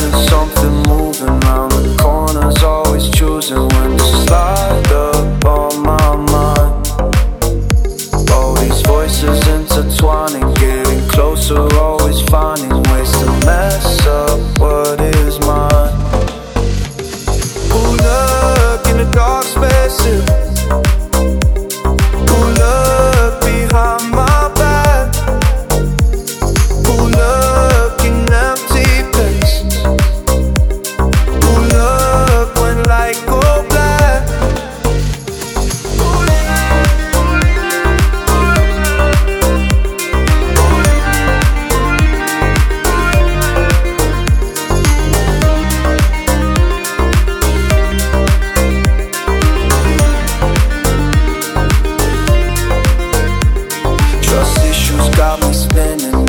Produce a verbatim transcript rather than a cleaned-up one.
feeling something moving round the corners, always choosing when to slide up on my mind. All these voices intertwining, getting closer, always finding ways to mess up what is mine. Pull up in the dark spaces, pull up behind my back, pull up in empty places, pull up when light go black. Trust issues got me spinning.